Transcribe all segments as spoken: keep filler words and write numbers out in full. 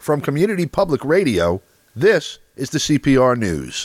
From Community Public Radio, this is the C P R News.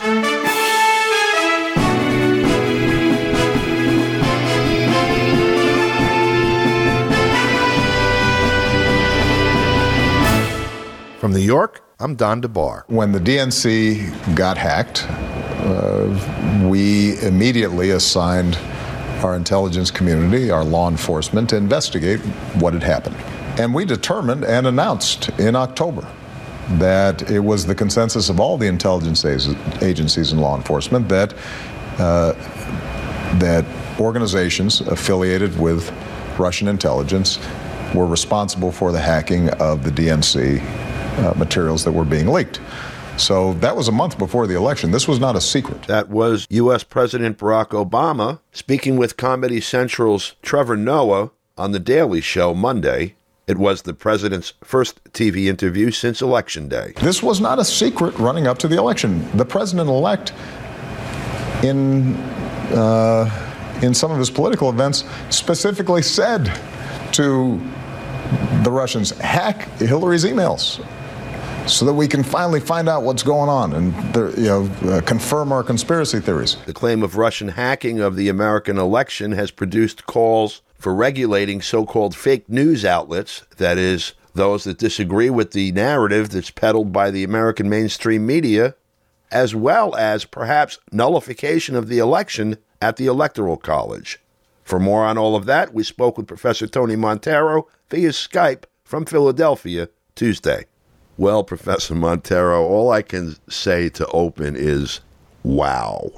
From New York, I'm Don DeBar. When the D N C got hacked, uh, we immediately assigned our intelligence community, our law enforcement, to investigate what had happened. And we determined and announced in October that it was the consensus of all the intelligence agencies and law enforcement that uh, that organizations affiliated with Russian intelligence were responsible for the hacking of the D N C uh, materials that were being leaked. So that was a month before the election. This was not a secret. That was U S President Barack Obama speaking with Comedy Central's Trevor Noah on The Daily Show Monday. It was the president's first T V interview since Election Day. This was not a secret running up to the election. The president-elect, in uh, in some of his political events, specifically said to the Russians, hack Hillary's emails so that we can finally find out what's going on and you know uh, confirm our conspiracy theories. The claim of Russian hacking of the American election has produced calls for regulating so-called fake news outlets, that is, those that disagree with the narrative that's peddled by the American mainstream media, as well as perhaps nullification of the election at the Electoral College. For more on all of that, we spoke with Professor Tony Montero via Skype from Philadelphia Tuesday. Well, Professor Montero, all I can say to open is, wow.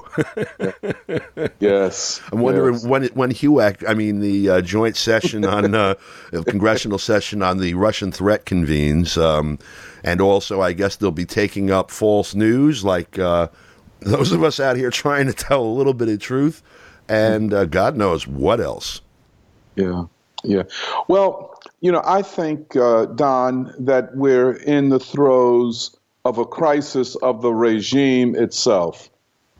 Yes. I'm wondering yes. when when H U A C, I mean the uh, joint session on, uh, congressional session on the Russian threat convenes, um, and also I guess they'll be taking up false news, like uh, those of us out here trying to tell a little bit of truth, and uh, God knows what else. Yeah, yeah. Well, you know, I think, uh, Don, that we're in the throes of a crisis of the regime itself.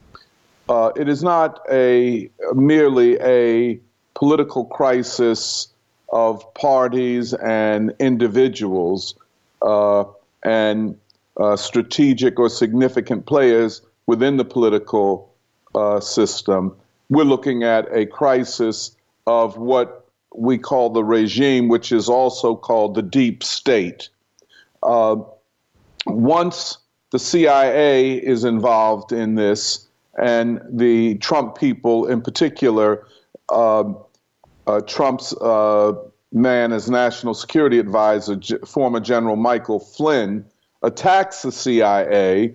Uh, it is not a merely a political crisis of parties and individuals uh, and uh, strategic or significant players within the political uh, system. We're looking at a crisis of what we call the regime, which is also called the deep state. Uh, once the C I A is involved in this, and the Trump people in particular, uh, uh, Trump's uh, man as national security advisor, G- former General Michael Flynn, attacks the C I A,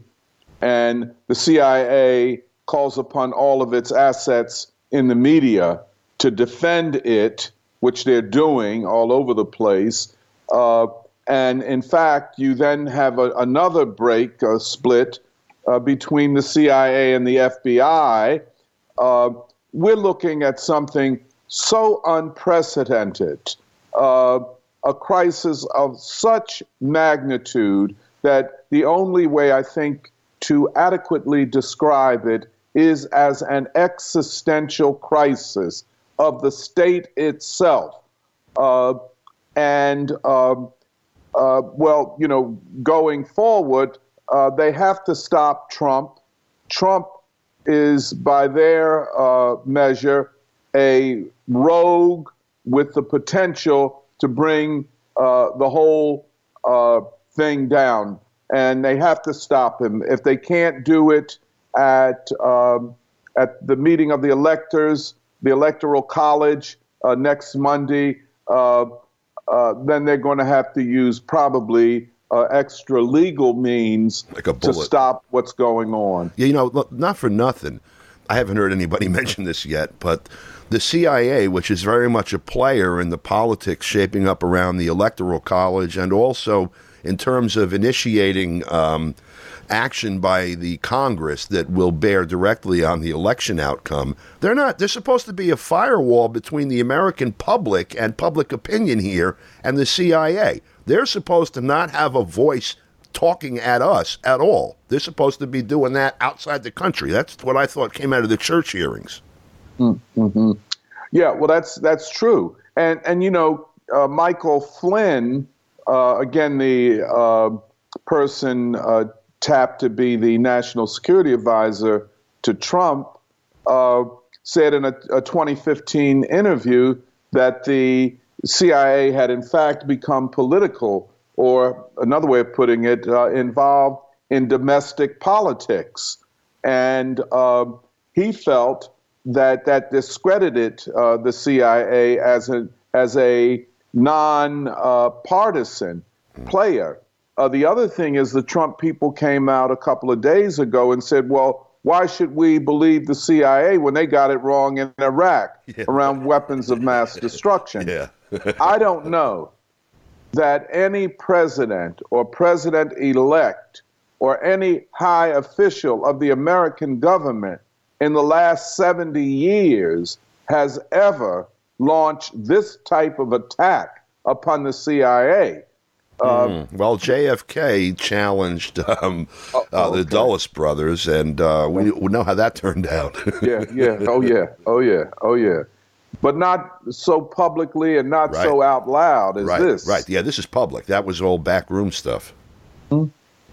and the C I A calls upon all of its assets in the media to defend it, which they're doing all over the place. Uh, and in fact, you then have a, another break, a split uh, between the C I A and the F B I. Uh, we're looking at something so unprecedented, uh, a crisis of such magnitude that the only way I think to adequately describe it is as an existential crisis of the state itself. Uh, and, uh, uh, well, you know, going forward, uh, they have to stop Trump. Trump is, by their uh, measure, a rogue with the potential to bring uh, the whole uh, thing down. And they have to stop him. If they can't do it at um, at the meeting of the electors, the Electoral College uh, next Monday, uh, uh, then they're going to have to use probably uh, extra legal means like a to stop what's going on. Yeah, you know, look, not for nothing. I haven't heard anybody mention this yet, but the C I A, which is very much a player in the politics shaping up around the Electoral College, and also in terms of initiating um, action by the Congress that will bear directly on the election outcome, they're not, they're supposed to be a firewall between the American public and public opinion here and the C I A. They're supposed to not have a voice talking at us at all. They're supposed to be doing that outside the country. That's what I thought came out of the church hearings. Mm-hmm. Yeah, well, that's that's true. And, and you know, uh, Michael Flynn, uh, again, the uh, person uh, tapped to be the national security advisor to Trump, uh, said in a, a twenty fifteen interview that the C I A had in fact become political, or another way of putting it, uh, involved in domestic politics. And uh, he felt that that discredited uh, the C I A as a as a non-partisan uh, player. Uh, the other thing is the Trump people came out a couple of days ago and said, well, why should we believe the C I A when they got it wrong in Iraq yeah. around weapons of mass destruction? Yeah. I don't know that any president or president-elect or any high official of the American government in the last seventy years has ever launched this type of attack upon the C I A. Uh, mm. Well, J F K challenged um, oh, uh, okay. the Dulles brothers, and uh, we, we know how that turned out. yeah, yeah, oh yeah, oh yeah, oh yeah. But not so publicly and not right. so out loud as right, this. Right, yeah, this is public. That was all backroom stuff. Hmm?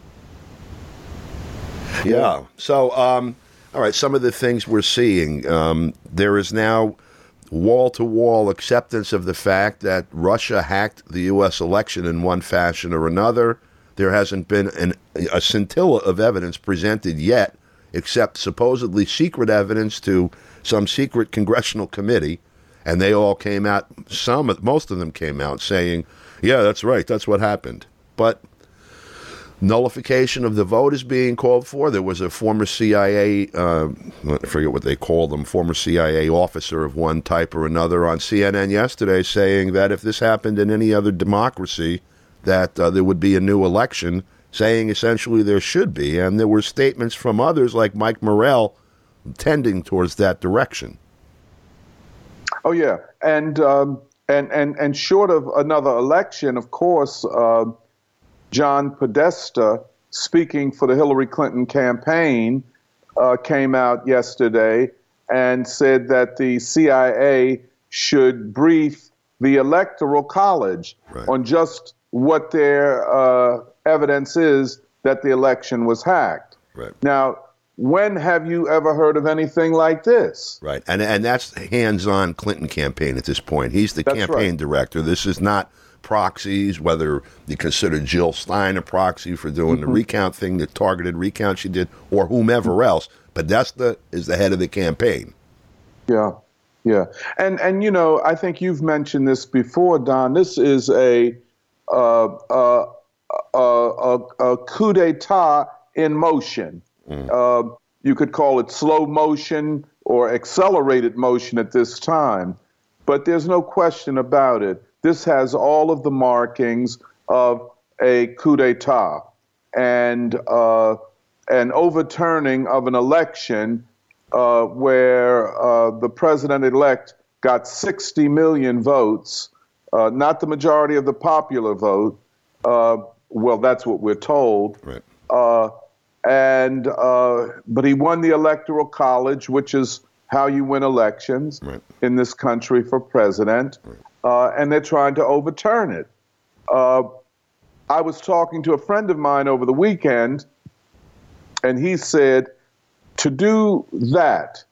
Yeah. yeah. So, um, all right, some of the things we're seeing. Um, there is now wall-to-wall acceptance of the fact that Russia hacked the U S election in one fashion or another. There hasn't been an, a scintilla of evidence presented yet, except supposedly secret evidence to some secret congressional committee, and they all came out, some, most of them came out saying, yeah, that's right, that's what happened. But nullification of the vote is being called for. There was a former C I A, uh, I forget what they call them, former C I A officer of one type or another on C N N yesterday saying that if this happened in any other democracy, that uh, there would be a new election, saying essentially there should be. And there were statements from others like Mike Morrell tending towards that direction. Oh, yeah. And, um, and, and, and short of another election, of course, uh, John Podesta, speaking for the Hillary Clinton campaign, uh, came out yesterday and said that the C I A should brief the Electoral College right. on just what their uh, evidence is that the election was hacked. Right. Now, when have you ever heard of anything like this? Right. And and that's hands-on Clinton campaign at this point. He's the that's campaign right. director. This is not proxies, whether you consider Jill Stein a proxy for doing mm-hmm. the recount thing, the targeted recount she did, or whomever else. Podesta is the head of the campaign. Yeah, yeah. And, and you know, I think you've mentioned this before, Don. This is a, uh, uh, a, a, a coup d'etat in motion. Mm. Uh, you could call it slow motion or accelerated motion at this time. But there's no question about it. This has all of the markings of a coup d'etat and uh, an overturning of an election uh, where uh, the president-elect got sixty million votes, uh, not the majority of the popular vote. Uh, well, that's what we're told. Right. Uh, and uh, but he won the Electoral College, which is how you win elections right. in this country for president. Right. Uh, and they're trying to overturn it. Uh, I was talking to a friend of mine over the weekend, and he said to do that,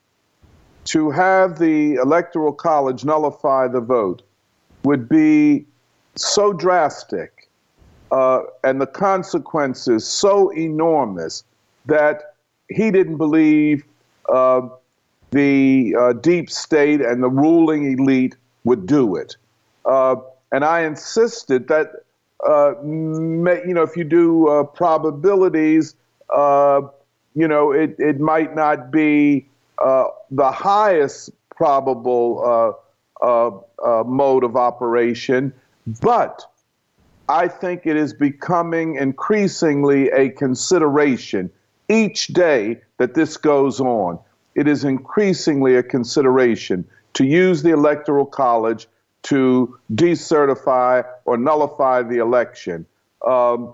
to have the Electoral College nullify the vote, would be so drastic uh, and the consequences so enormous that he didn't believe uh, the uh, deep state and the ruling elite would do it. Uh, and I insisted that, uh, may, you know, if you do uh, probabilities, uh, you know, it, it might not be uh, the highest probable uh, uh, uh, mode of operation, but I think it is becoming increasingly a consideration each day that this goes on. It is increasingly a consideration to use the Electoral College to decertify or nullify the election. Um,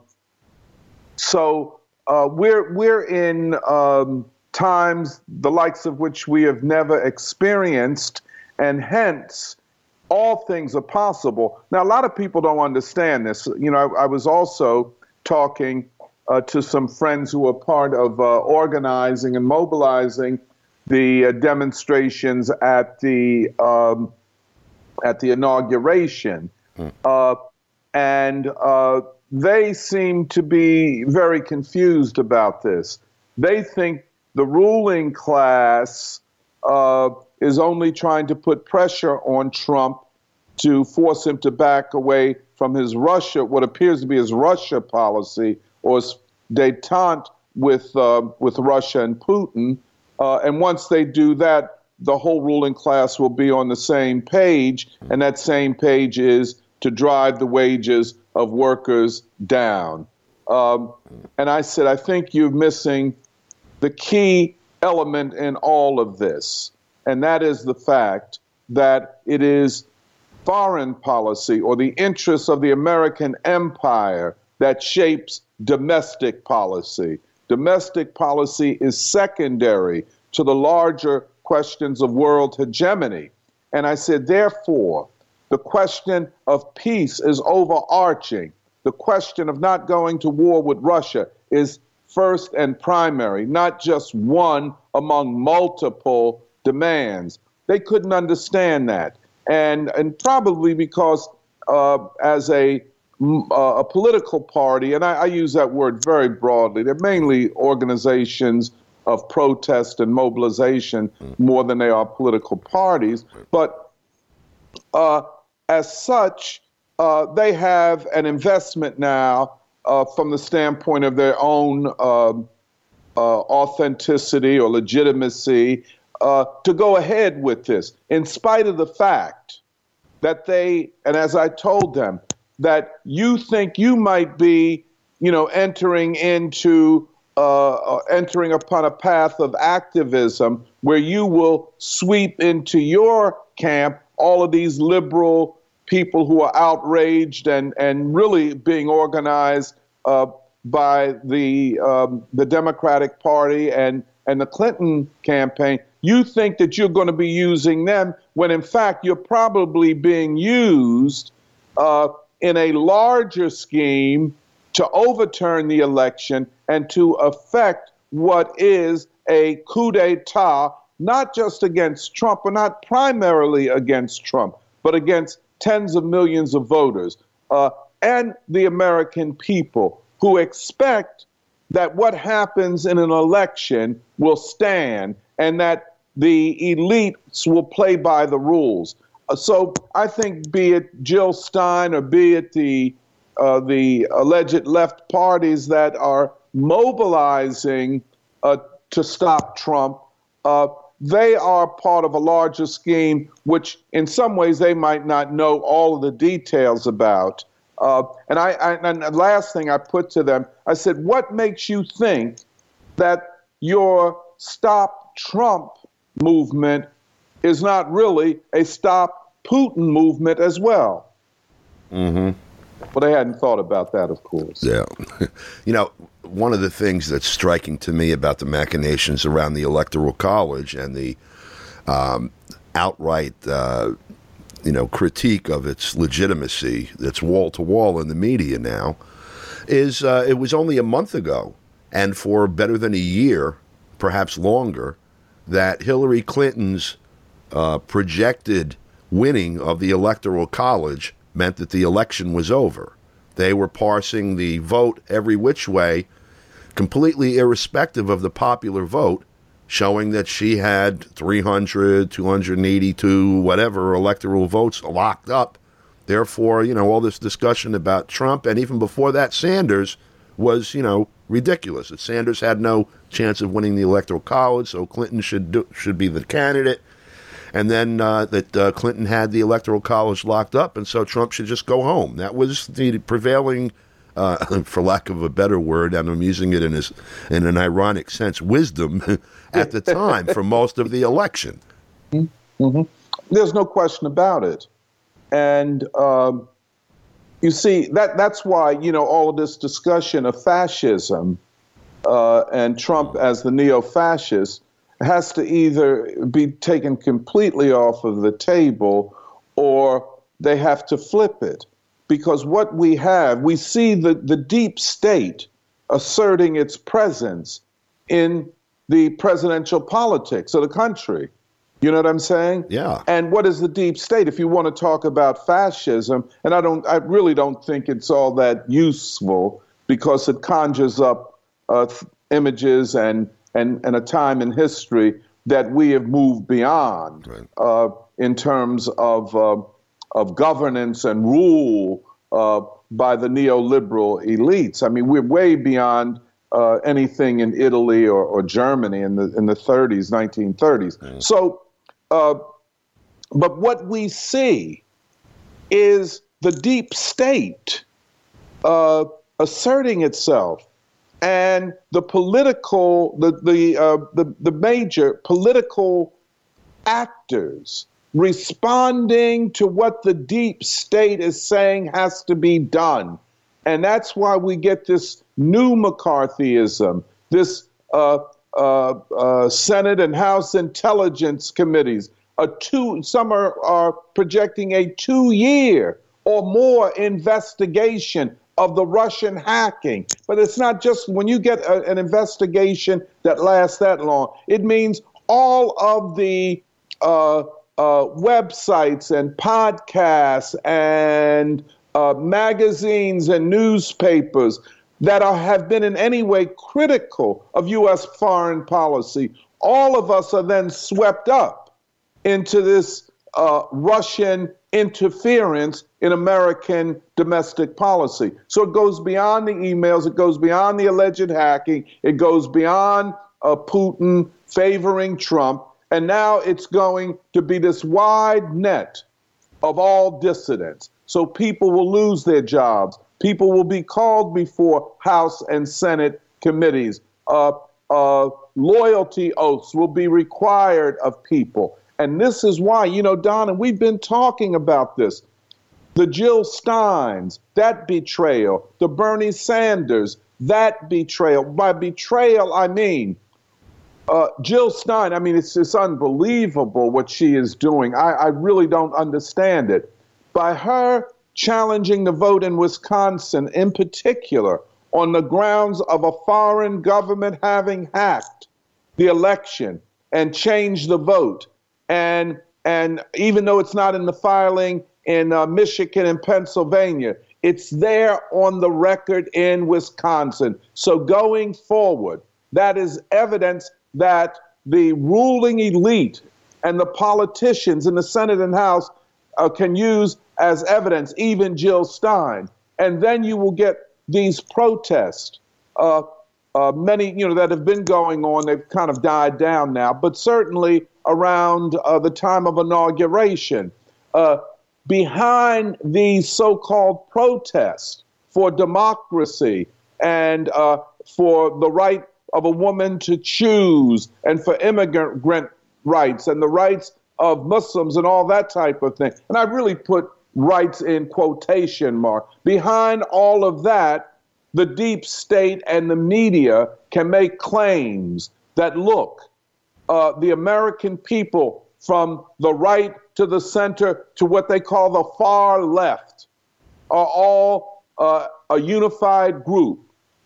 so uh, we're we're in um, times the likes of which we have never experienced, and hence all things are possible. Now, a lot of people don't understand this. You know, I, I was also talking uh, to some friends who were part of uh, organizing and mobilizing the uh, demonstrations at the um, at the inauguration, hmm. uh, and uh, they seem to be very confused about this. They think the ruling class uh, is only trying to put pressure on Trump to force him to back away from his Russia, what appears to be his Russia policy, or his détente with uh, with Russia and Putin. Uh, and once they do that, the whole ruling class will be on the same page, and that same page is to drive the wages of workers down. Um, and I said, I think you're missing the key element in all of this, and that is the fact that it is foreign policy or the interests of the American empire that shapes domestic policy. Domestic policy is secondary to the larger questions of world hegemony. And I said, therefore, the question of peace is overarching. The question of not going to war with Russia is first and primary, not just one among multiple demands. They couldn't understand that. And and probably because uh, as a, uh, a political party, and I, I use that word very broadly, they're mainly organizations of protest and mobilization more than they are political parties. But uh, as such, uh, they have an investment now uh, from the standpoint of their own uh, uh, authenticity or legitimacy uh, to go ahead with this, in spite of the fact that they, and as I told them, that you think you might be, you know, entering into Uh, entering upon a path of activism where you will sweep into your camp all of these liberal people who are outraged and, and really being organized uh, by the um, the Democratic Party and, and the Clinton campaign. You think that you're going to be using them when, in fact, you're probably being used uh, in a larger scheme to overturn the election and to affect what is a coup d'etat, not just against Trump, or not primarily against Trump, but against tens of millions of voters uh, and the American people who expect that what happens in an election will stand and that the elites will play by the rules. Uh, so I think be it Jill Stein or be it the Uh, the alleged left parties that are mobilizing uh, to stop Trump, uh, they are part of a larger scheme, which in some ways they might not know all of the details about. Uh, and, I, I, and the last thing I put to them, I said, what makes you think that your Stop Trump movement is not really a Stop Putin movement as well? Mm-hmm. Well, they hadn't thought about that, of course. Yeah. You know, one of the things that's striking to me about the machinations around the Electoral College and the um, outright, uh, you know, critique of its legitimacy that's wall-to-wall in the media now is uh, it was only a month ago, and for better than a year, perhaps longer, that Hillary Clinton's uh, projected winning of the Electoral College meant that the election was over. They were parsing the vote every which way, completely irrespective of the popular vote, showing that she had three hundred, two hundred eighty-two, whatever electoral votes locked up. Therefore, you know, all this discussion about Trump, and even before that, Sanders, was, you know, ridiculous. That Sanders had no chance of winning the Electoral College, so Clinton should do, should be the candidate. And then uh, that uh, Clinton had the Electoral College locked up, and so Trump should just go home. That was the prevailing, uh, for lack of a better word, and I'm using it in, his, in an ironic sense, wisdom at the time for most of the election. Mm-hmm. There's no question about it. And um, you see, that that's why, you know, all of this discussion of fascism uh, and Trump as the neo-fascist has to either be taken completely off of the table or they have to flip it. because what we have, we see the, the deep state asserting its presence in the presidential politics of the country. You know what I'm saying? Yeah. And what is the deep state? If you want to talk about fascism, and I don't, I really don't think it's all that useful because it conjures up uh, th- images and, and and a time in history that we have moved beyond right. uh, in terms of uh, of governance and rule uh, by the neoliberal elites. I mean, we're way beyond uh, anything in Italy or, or Germany in the in the thirties, nineteen thirties. Mm. So. Uh, but what we see is the deep state uh, asserting itself, and the political, the the, uh, the the major political actors responding to what the deep state is saying has to be done, and that's why we get this new McCarthyism, this. Uh, Uh, uh, Senate and House Intelligence Committees. A two, some are, are projecting a two-year or more investigation of the Russian hacking. But it's not just when you get a, an investigation that lasts that long. It means all of the uh, uh, websites and podcasts and uh, magazines and newspapers that are, have been in any way critical of U S foreign policy, all of us are then swept up into this uh, Russian interference in American domestic policy. So it goes beyond the emails, it goes beyond the alleged hacking, it goes beyond uh, Putin favoring Trump, and now it's going to be this wide net of all dissidents. So people will lose their jobs. People will be called before House and Senate committees. Uh, uh, loyalty oaths will be required of people. And this is why, you know, Don, and we've been talking about this. The Jill Steins, that betrayal. The Bernie Sanders, that betrayal. By betrayal, I mean uh, Jill Stein. I mean, it's, it's unbelievable what she is doing. I, I really don't understand it. By her challenging the vote in Wisconsin, in particular, on the grounds of a foreign government having hacked the election and changed the vote. And and even though it's not in the filing in uh, Michigan and Pennsylvania, it's there on the record in Wisconsin. So going forward, that is evidence that the ruling elite and the politicians in the Senate and House uh, can use as evidence, even Jill Stein. And then you will get these protests, uh, uh, many, you know, that have been going on. They've kind of died down now, but certainly around uh, the time of inauguration, uh, behind these so-called protests for democracy and uh, for the right of a woman to choose and for immigrant rights and the rights of Muslims and all that type of thing. And I really put rights in quotation mark. Behind all of that, the deep state and the media can make claims that, look, uh, the American people from the right to the center to what they call the far left are all uh, a unified group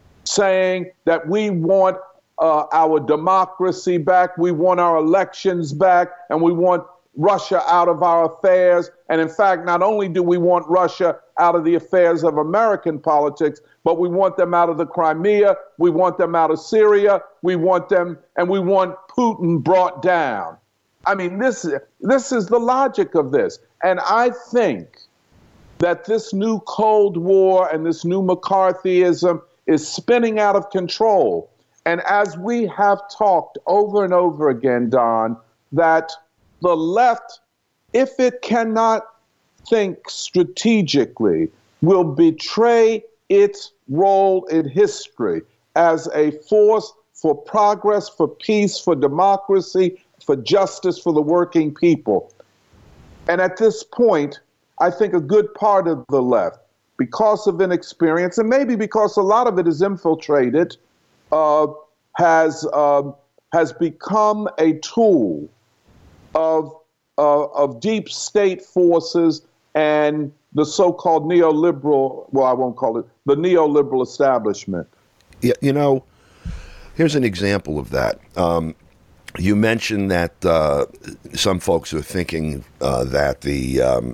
saying that we want uh, our democracy back, we want our elections back, and we want Russia out of our affairs. And in fact, not only do we want Russia out of the affairs of American politics, but we want them out of the Crimea, we want them out of Syria, we want them, and we want Putin brought down. I mean, this, this is the logic of this. And I think that this new Cold War and this new McCarthyism is spinning out of control. And as we have talked over and over again, Don, that the left, if it cannot think strategically, will betray its role in history as a force for progress, for peace, for democracy, for justice for the working people. And at this point, I think a good part of the left, because of inexperience, and maybe because a lot of it is infiltrated, uh, has uh, has become a tool of uh, of deep state forces and the so-called neoliberal, well, I won't call it, the neoliberal establishment. Yeah, you know, here's an example of that. Um, you mentioned that uh, some folks are thinking uh, that the um,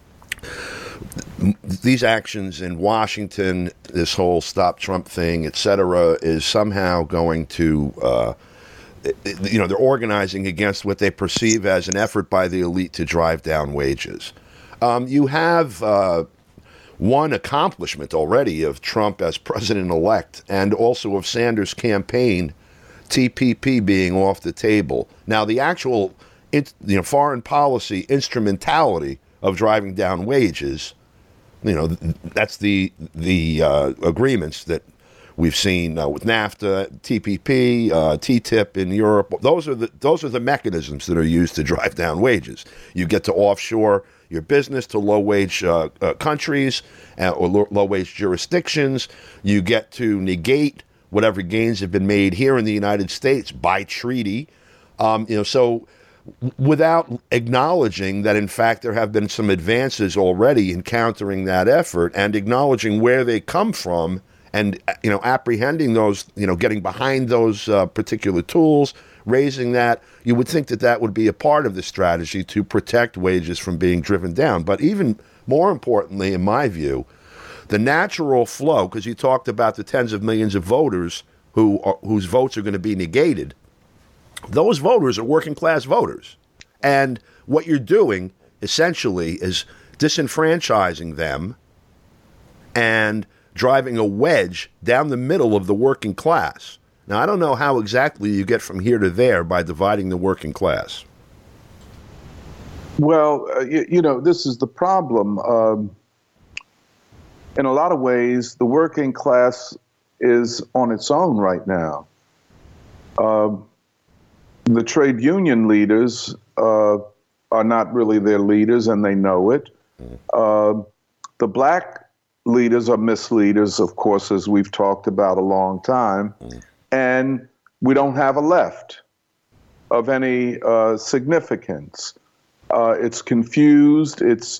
these actions in Washington, this whole Stop Trump thing, et cetera, is somehow going to, uh, you know, they're organizing against what they perceive as an effort by the elite to drive down wages. Um, you have uh, one accomplishment already of Trump as president-elect and also of Sanders' campaign, T P P being off the table. Now, the actual you know, foreign policy instrumentality of driving down wages, you know, that's the the uh, agreements that we've seen uh, with NAFTA, T P P, uh, T T I P in Europe. Those are the those are the mechanisms that are used to drive down wages. You get to offshore your business to low-wage uh, uh, countries uh, or lo- low-wage jurisdictions. You get to negate whatever gains have been made here in the United States by treaty. Um, you know, so without acknowledging that, in fact, there have been some advances already in countering that effort and acknowledging where they come from and, you know, apprehending those, you know, getting behind those uh, particular tools, raising that, you would think that that would be a part of the strategy to protect wages from being driven down. But even more importantly, in my view, the natural flow, because you talked about the tens of millions of voters who are, whose votes are going to be negated, those voters are working class voters. And what you're doing essentially is disenfranchising them and driving a wedge down the middle of the working class. Now, I don't know how exactly you get from here to there by dividing the working class. Well, uh, you, you know, this is the problem. Um, in a lot of ways, the working class is on its own right now. Um, the trade union leaders uh, are not really their leaders, and they know it. Mm. Uh, the black leaders are misleaders, of course, as we've talked about a long time. Mm. And we don't have a left of any uh, significance. Uh, it's confused, it's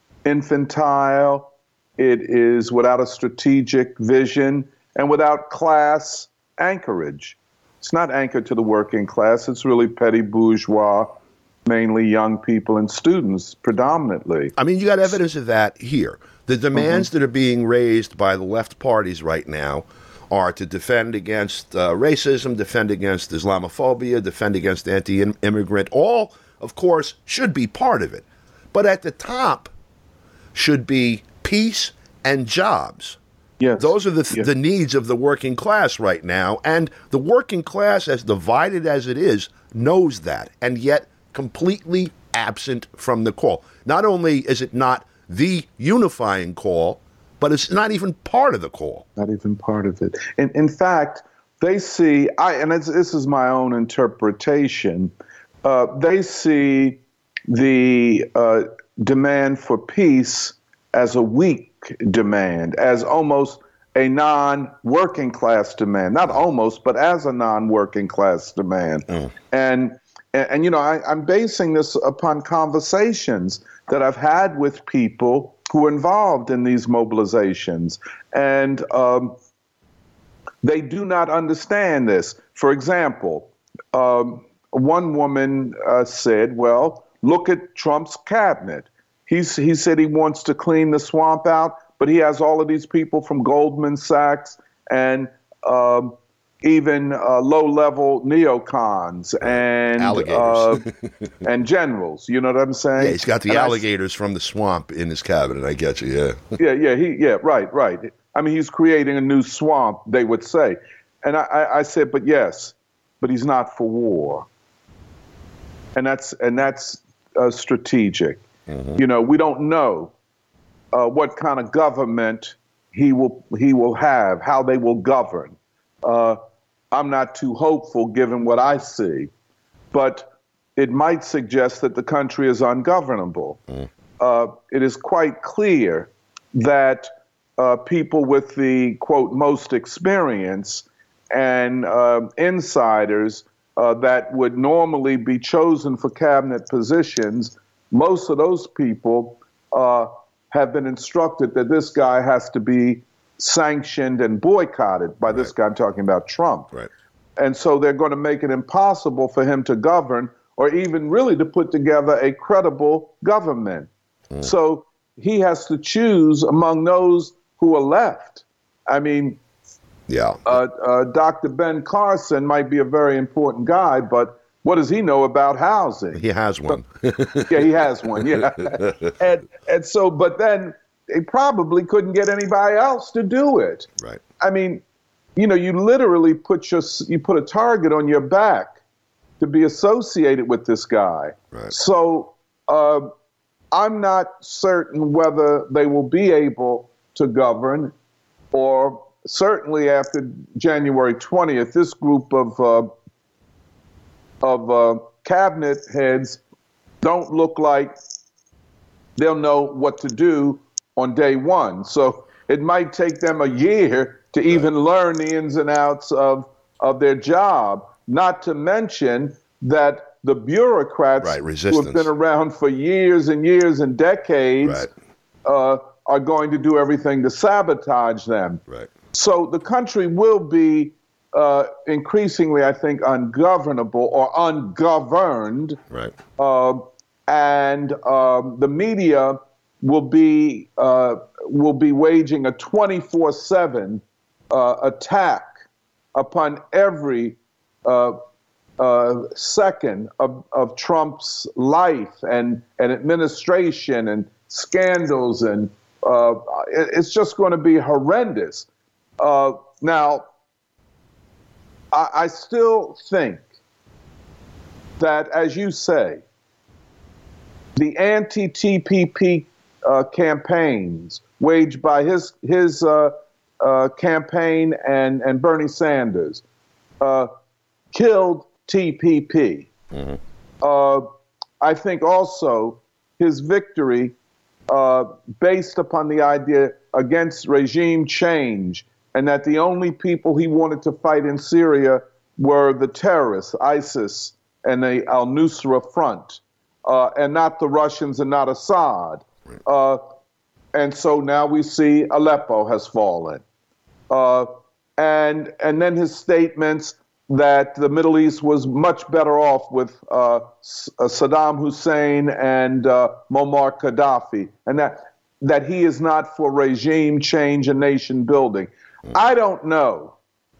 infantile, it is without a strategic vision and without class anchorage. It's not anchored to the working class, it's really petty bourgeois, mainly young people and students predominantly. I mean, you got evidence of that here. The demands mm-hmm. that are being raised by the left parties right now are to defend against uh, racism, defend against Islamophobia, defend against anti-immigrant. All, of course, should be part of it. But at the top should be peace and jobs. Yes. Those are the, th- yes. the needs of the working class right now. And the working class, as divided as it is, knows that, and yet completely absent from the call. Not only is it not the unifying call, but it's not even part of the call. Not even part of it. In, in fact, they see, I and it's, this is my own interpretation, uh, they see the uh, demand for peace as a weak demand, as almost a non-working class demand. Not almost, but as a non-working class demand. Mm. And, and, and, you know, I, I'm basing this upon conversations that I've had with people who are involved in these mobilizations. And um, they do not understand this. For example, um, one woman uh, said, well, look at Trump's cabinet. He's, he said he wants to clean the swamp out, but he has all of these people from Goldman Sachs and um, even uh, low-level neocons and uh, and generals. You know what I'm saying? Yeah, he's got the and alligators I, from the swamp in his cabinet. I get you. Yeah. Yeah. Yeah. He. Yeah. Right. Right. I mean, he's creating a new swamp, they would say, and I, I, I said, but yes, but he's not for war, and that's and that's uh, strategic. Mm-hmm. You know, we don't know uh, what kind of government he will he will have, how they will govern. Uh, I'm not too hopeful given what I see, but it might suggest that the country is ungovernable. Mm. Uh, it is quite clear that uh, people with the, quote, most experience and uh, insiders uh, that would normally be chosen for cabinet positions, most of those people uh, have been instructed that this guy has to be sanctioned and boycotted. By this guy, I'm talking about Trump. Right. And so they're going to make it impossible for him to govern or even really to put together a credible government. Mm. So he has to choose among those who are left. I mean, yeah, uh, uh, Doctor Ben Carson might be a very important guy, but what does he know about housing? He has one. yeah, he has one, yeah. and, and so, but then they probably couldn't get anybody else to do it. Right. I mean, you know, you literally put your you put a target on your back to be associated with this guy. Right. So uh, I'm not certain whether they will be able to govern, or certainly after January twentieth, this group of uh, of uh, cabinet heads don't look like they'll know what to do on day one. So it might take them a year to even learn the ins and outs of, of their job, not to mention that the bureaucrats right, who have been around for years and years and decades right. uh, are going to do everything to sabotage them. Right. So the country will be uh, increasingly, I think, ungovernable or ungoverned. Right. Uh, and um, the media will be uh, will be waging a twenty-four seven uh, attack upon every uh, uh, second of, of Trump's life and, and administration and scandals, and uh, it, it's just going to be horrendous. Uh, now, I, I still think that, as you say, the anti-T P P uh, campaigns waged by his his uh, uh, campaign and, and Bernie Sanders uh, killed T P P. Mm-hmm. Uh, I think also his victory, uh, based upon the idea against regime change, and that the only people he wanted to fight in Syria were the terrorists, ISIS and the al-Nusra Front, uh, and not the Russians and not Assad. Right. Uh, and so now we see Aleppo has fallen. Uh, and and then his statements that the Middle East was much better off with uh, Saddam Hussein and uh, Muammar Gaddafi, and that that he is not for regime change and nation building. Mm. I don't know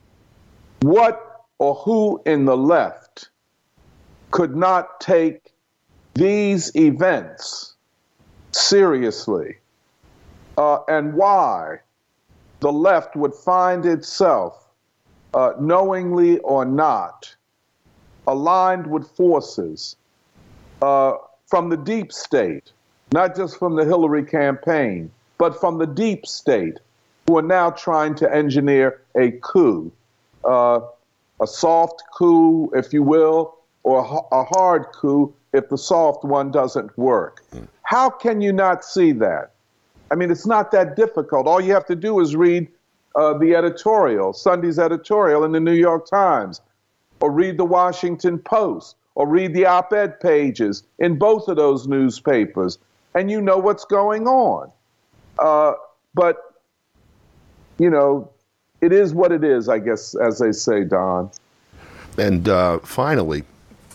what or who in the left could not take these events seriously, uh, and why the left would find itself, uh, knowingly or not, aligned with forces uh, from the deep state, not just from the Hillary campaign, but from the deep state, who are now trying to engineer a coup, uh, a soft coup, if you will, or a hard coup if the soft one doesn't work. Mm. How can you not see that? I mean, it's not that difficult. All you have to do is read uh, the editorial, Sunday's editorial in the New York Times, or read the Washington Post, or read the op-ed pages in both of those newspapers, and you know what's going on. Uh, but, you know, it is what it is, I guess, as they say, Don. And uh, finally,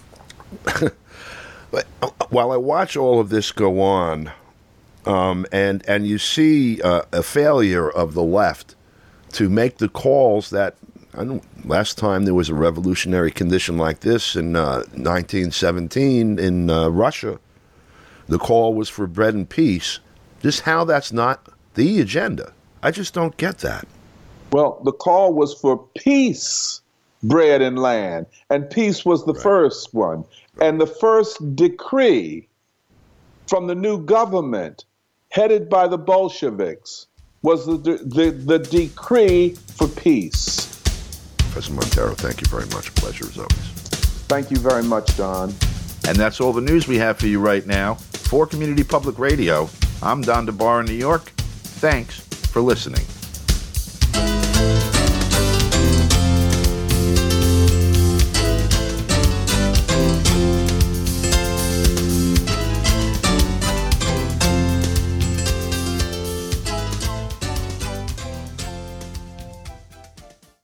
while I watch all of this go on, um, and and you see uh, a failure of the left to make the calls that, I don't, last time there was a revolutionary condition like this in uh, nineteen seventeen in uh, Russia, the call was for bread and peace. Just how that's not the agenda. I just don't get that. Well, the call was for peace, bread and land, and peace was the right. first one. Right. And the first decree from the new government, headed by the Bolsheviks, was the the, the decree for peace. Professor Montero, thank you very much. Pleasure as always. Thank you very much, Don. And that's all the news we have for you right now. For Community Public Radio, I'm Don DeBar in New York. Thanks for listening.